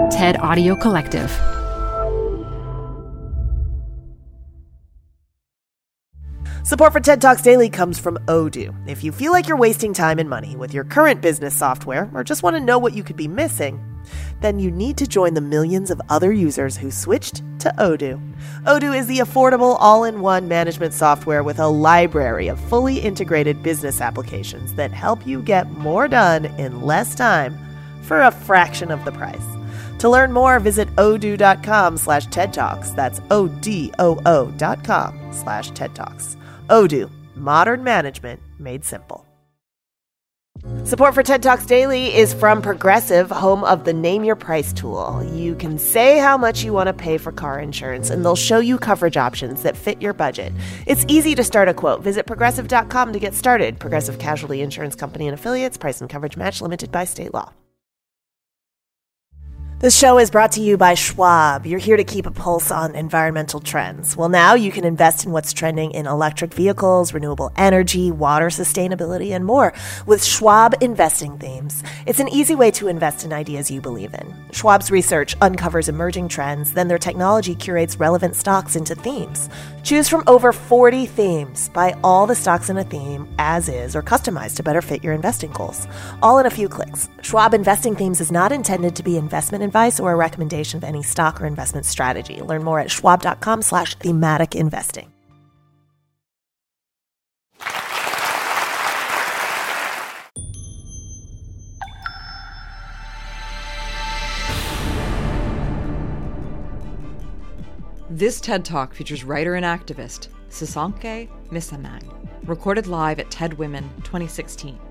TED Audio Collective. Support for TED Talks Daily comes from Odoo. If you feel like you're wasting time and money with your current business software or just want to know what you could be missing, then you need to join the millions of other users who switched to Odoo. Odoo is the affordable all-in-one management software with a library of fully integrated business applications that help you get more done in less time for a fraction of the price. To learn more, visit odoo.com/TED Talks. That's ODOO.com/TED Talks. Odoo, modern management made simple. Support for TED Talks Daily is from Progressive, home of the Name Your Price tool. You can say how much you want to pay for car insurance, and they'll show you coverage options that fit your budget. It's easy to start a quote. Visit Progressive.com to get started. Progressive Casualty Insurance Company and Affiliates. Price and coverage match limited by state law. This show is brought to you by Schwab. You're here to keep a pulse on environmental trends. Well, now you can invest in what's trending in electric vehicles, renewable energy, water sustainability, and more with Schwab Investing Themes. It's an easy way to invest in ideas you believe in. Schwab's research uncovers emerging trends, then their technology curates relevant stocks into themes. Choose from over 40 themes. Buy all the stocks in a theme as is or customized to better fit your investing goals. All in a few clicks. Schwab Investing Themes is not intended to be investment advice or a recommendation of any stock or investment strategy. Learn more at schwab.com/thematic investing. This TED Talk features writer and activist Sasanke Misamang, recorded live at TED Women 2016.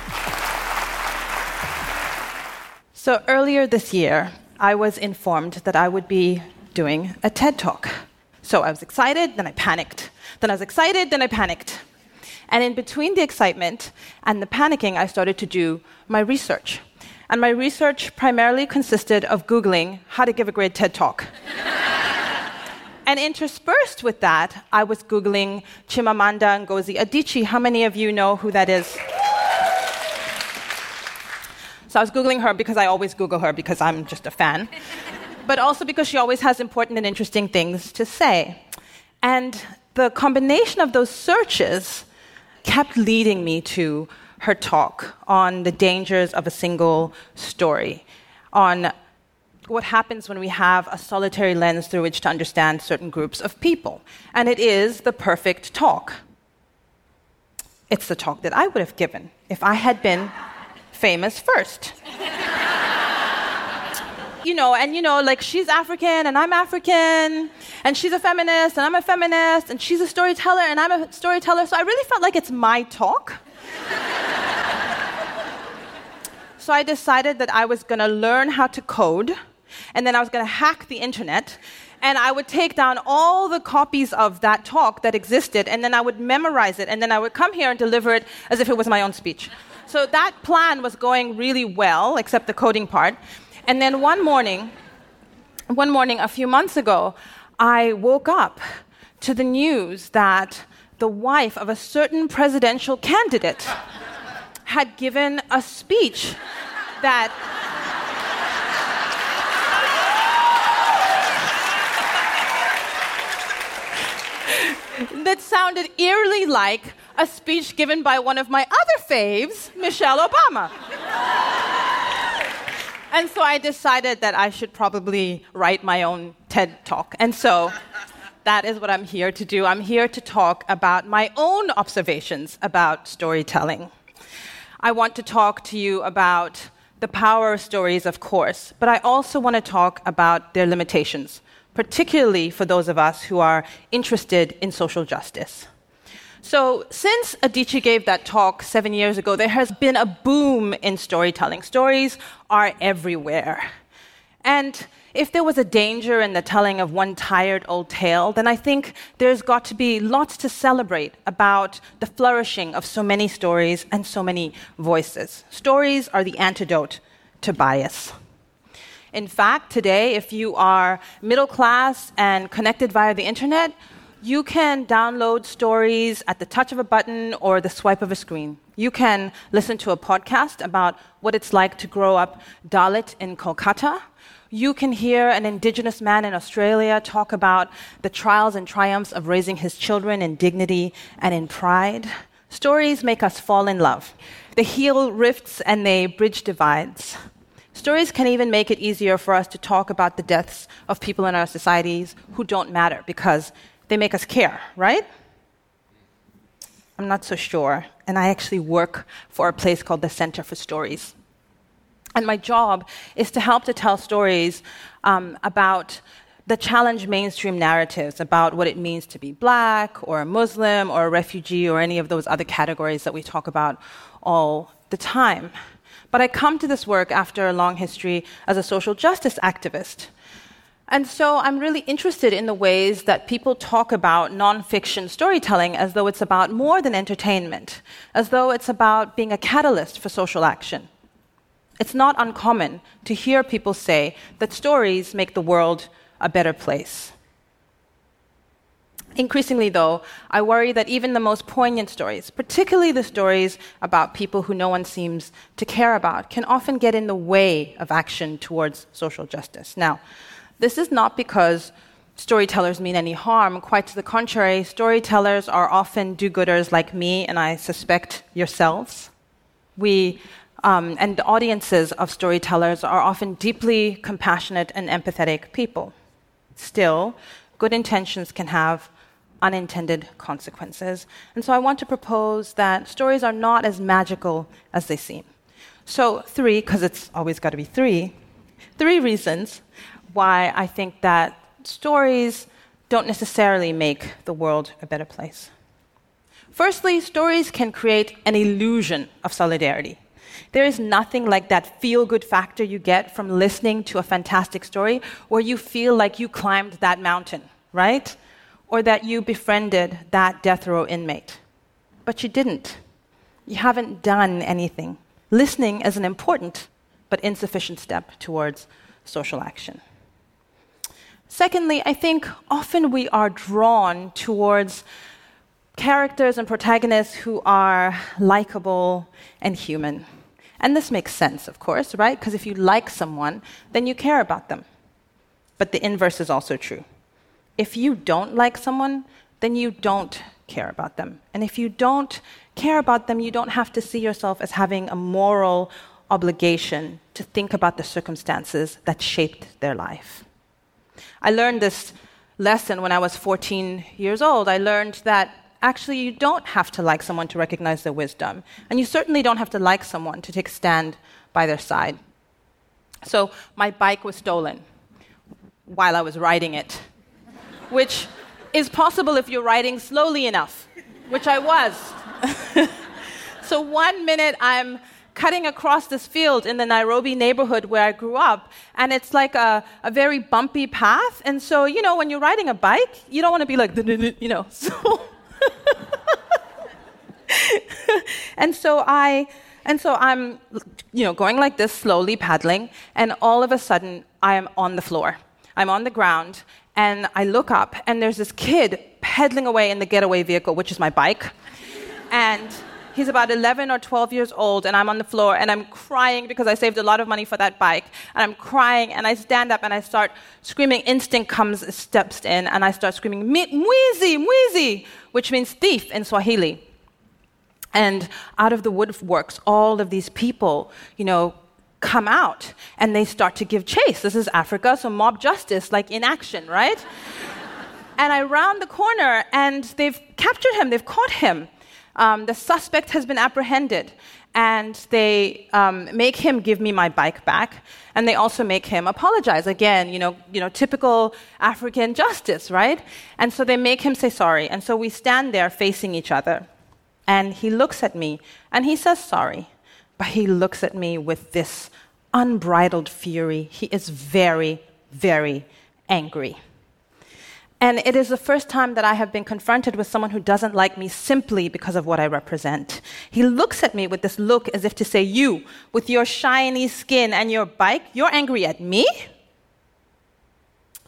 So earlier this year, I was informed that I would be doing a TED Talk. So I was excited, then I panicked. Then I was excited, then I panicked. And in between the excitement and the panicking, I started to do my research. And my research primarily consisted of Googling how to give a great TED Talk. And interspersed with that, I was Googling Chimamanda Ngozi Adichie. How many of you know who that is? So I was Googling her because I always Google her because I'm just a fan. But also because she always has important and interesting things to say. And the combination of those searches kept leading me to her talk on the dangers of a single story, on what happens when we have a solitary lens through which to understand certain groups of people. And it is the perfect talk. It's the talk that I would have given if I had been famous first. Like she's African and I'm African, and she's a feminist and I'm a feminist, and she's a storyteller and I'm a storyteller, so I really felt like it's my talk. So I decided that I was going to learn how to code, and then I was going to hack the internet, and I would take down all the copies of that talk that existed, and then I would memorize it, and then I would come here and deliver it as if it was my own speech. So that plan was going really well, except the coding part. And then one morning, a few months ago, I woke up to the news that the wife of a certain presidential candidate had given a speech that sounded eerily like a speech given by one of my other faves, Michelle Obama. And so I decided that I should probably write my own TED Talk. And so that is what I'm here to do. I'm here to talk about my own observations about storytelling. I want to talk to you about the power of stories, of course, but I also want to talk about their limitations, particularly for those of us who are interested in social justice. So since Adichie gave that talk 7 years ago, there has been a boom in storytelling. Stories are everywhere. And if there was a danger in the telling of one tired old tale, then I think there's got to be lots to celebrate about the flourishing of so many stories and so many voices. Stories are the antidote to bias. In fact, today, if you are middle class and connected via the internet, You can download stories at the touch of a button or the swipe of a screen. You can listen to a podcast about what it's like to grow up Dalit in Kolkata. You can hear an indigenous man in Australia talk about the trials and triumphs of raising his children in dignity and in pride. Stories make us fall in love. They heal rifts and they bridge divides. Stories can even make it easier for us to talk about the deaths of people in our societies who don't matter because they make us care, right? I'm not so sure. And I actually work for a place called the Center for Stories. And my job is to help to tell stories about the challenge mainstream narratives about what it means to be black or a Muslim or a refugee or any of those other categories that we talk about all the time. But I come to this work after a long history as a social justice activist. And so I'm really interested in the ways that people talk about nonfiction storytelling as though it's about more than entertainment, as though it's about being a catalyst for social action. It's not uncommon to hear people say that stories make the world a better place. Increasingly, though, I worry that even the most poignant stories, particularly the stories about people who no one seems to care about, can often get in the way of action towards social justice. Now, this is not because storytellers mean any harm. Quite to the contrary, storytellers are often do-gooders like me, and I suspect yourselves. And the audiences of storytellers are often deeply compassionate and empathetic people. Still, good intentions can have unintended consequences. And so I want to propose that stories are not as magical as they seem. So 3, because it's always got to be 3 reasons why I think that stories don't necessarily make the world a better place. Firstly, stories can create an illusion of solidarity. There is nothing like that feel-good factor you get from listening to a fantastic story where you feel like you climbed that mountain, right? Or that you befriended that death row inmate. But you didn't. You haven't done anything. Listening is an important but insufficient step towards social action. Secondly, I think often we are drawn towards characters and protagonists who are likable and human. And this makes sense, of course, right? Because if you like someone, then you care about them. But the inverse is also true. If you don't like someone, then you don't care about them. And if you don't care about them, you don't have to see yourself as having a moral obligation to think about the circumstances that shaped their life. I learned this lesson when I was 14 years old. I learned that actually you don't have to like someone to recognize their wisdom. And you certainly don't have to like someone to take a stand by their side. So my bike was stolen while I was riding it, which is possible if you're riding slowly enough, which I was. So 1 minute I'm cutting across this field in the Nairobi neighborhood where I grew up, and it's like a very bumpy path. And so, when you're riding a bike, you don't want to be like, so... And so I'm, going like this, slowly paddling, and all of a sudden I am on the floor. I'm on the ground, and I look up, and there's this kid pedaling away in the getaway vehicle, which is my bike. And he's about 11 or 12 years old, and I'm on the floor, and I'm crying because I saved a lot of money for that bike. And I'm crying, and I stand up, and I start screaming. Instinct steps in, and I start screaming, mwizi, mwizi, which means thief in Swahili. And out of the woodworks, all of these people, come out, and they start to give chase. This is Africa, so mob justice, like in action, right? And I round the corner, and they've captured him, they've caught him. The suspect has been apprehended, and they make him give me my bike back, and they also make him apologize. Again, typical African justice, right? And so they make him say sorry, and so we stand there facing each other, and he looks at me, and he says sorry, but he looks at me with this unbridled fury. He is very, very angry. And it is the first time that I have been confronted with someone who doesn't like me simply because of what I represent. He looks at me with this look as if to say, you, with your shiny skin and your bike, you're angry at me?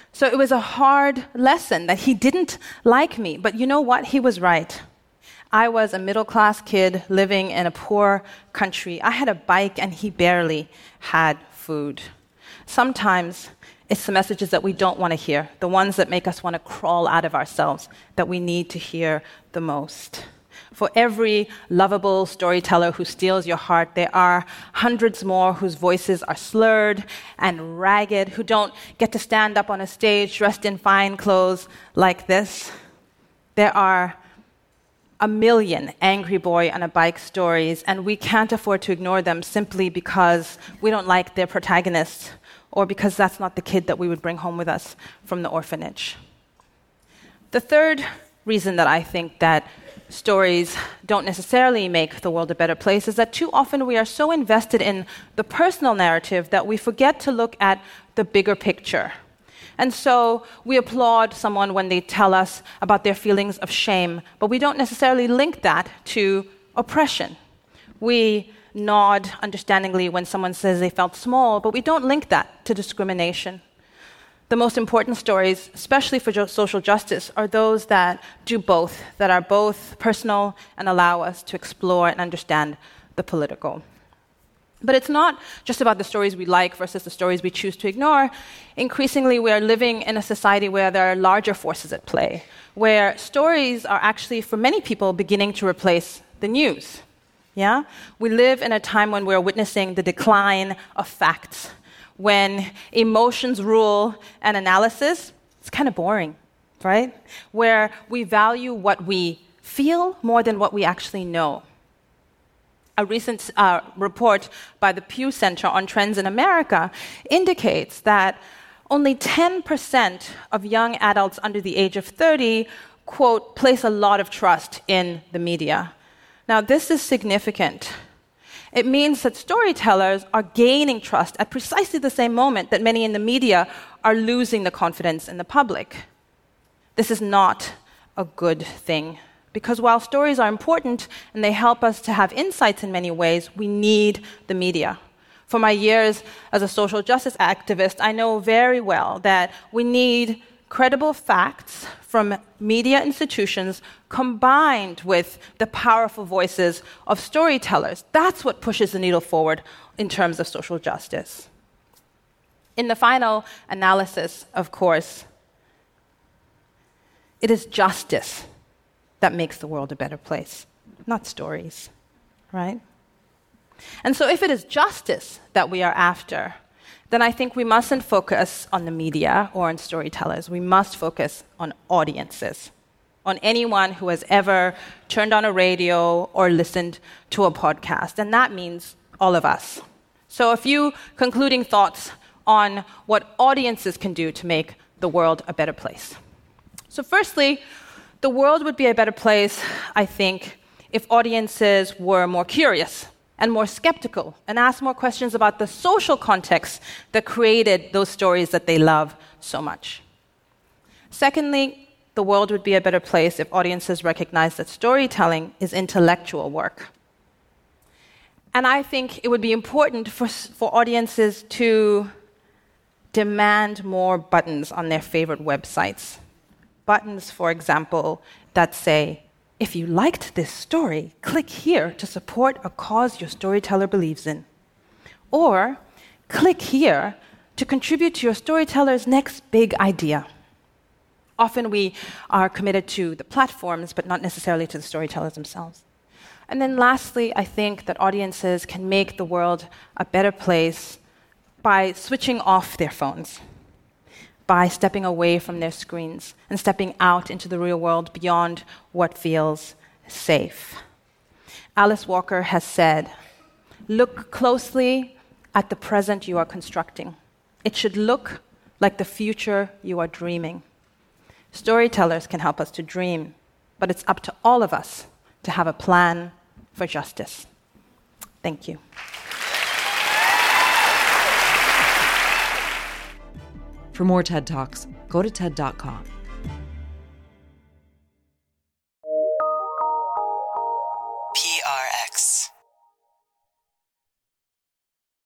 So it was a hard lesson that he didn't like me. But you know what? He was right. I was a middle-class kid living in a poor country. I had a bike and he barely had food. Sometimes it's the messages that we don't want to hear, the ones that make us want to crawl out of ourselves, that we need to hear the most. For every lovable storyteller who steals your heart, there are hundreds more whose voices are slurred and ragged, who don't get to stand up on a stage dressed in fine clothes like this. There are a million angry boy on a bike stories, and we can't afford to ignore them simply because we don't like their protagonists or because that's not the kid that we would bring home with us from the orphanage. The third reason that I think that stories don't necessarily make the world a better place is that too often we are so invested in the personal narrative that we forget to look at the bigger picture. And so we applaud someone when they tell us about their feelings of shame, but we don't necessarily link that to oppression. We nod understandingly when someone says they felt small, but we don't link that to discrimination. The most important stories, especially for social justice, are those that do both, that are both personal and allow us to explore and understand the political. But it's not just about the stories we like versus the stories we choose to ignore. Increasingly, we are living in a society where there are larger forces at play, where stories are actually, for many people, beginning to replace the news. Yeah? We live in a time when we're witnessing the decline of facts, when emotions rule and analysis. It's kind of boring, right? Where we value what we feel more than what we actually know. A recent report by the Pew Center on Trends in America indicates that only 10% of young adults under the age of 30, quote, place a lot of trust in the media. Now, this is significant. It means that storytellers are gaining trust at precisely the same moment that many in the media are losing the confidence in the public. This is not a good thing. Because while stories are important and they help us to have insights in many ways, we need the media. For my years as a social justice activist, I know very well that we need credible facts from media institutions combined with the powerful voices of storytellers. That's what pushes the needle forward in terms of social justice. In the final analysis, of course, it is justice that makes the world a better place, not stories, right? And so if it is justice that we are after, then I think we mustn't focus on the media or on storytellers. We must focus on audiences, on anyone who has ever turned on a radio or listened to a podcast. And that means all of us. So a few concluding thoughts on what audiences can do to make the world a better place. So firstly, the world would be a better place, I think, if audiences were more curious and more skeptical and asked more questions about the social context that created those stories that they love so much. Secondly, the world would be a better place if audiences recognized that storytelling is intellectual work. And I think it would be important for audiences to demand more buttons on their favorite websites. Buttons, for example, that say, if you liked this story, click here to support a cause your storyteller believes in. Or, click here to contribute to your storyteller's next big idea. Often we are committed to the platforms, but not necessarily to the storytellers themselves. And then lastly, I think that audiences can make the world a better place by switching off their phones, by stepping away from their screens and stepping out into the real world beyond what feels safe. Alice Walker has said, "Look closely at the present you are constructing. It should look like the future you are dreaming." Storytellers can help us to dream, but it's up to all of us to have a plan for justice. Thank you. For more TED Talks, go to TED.com.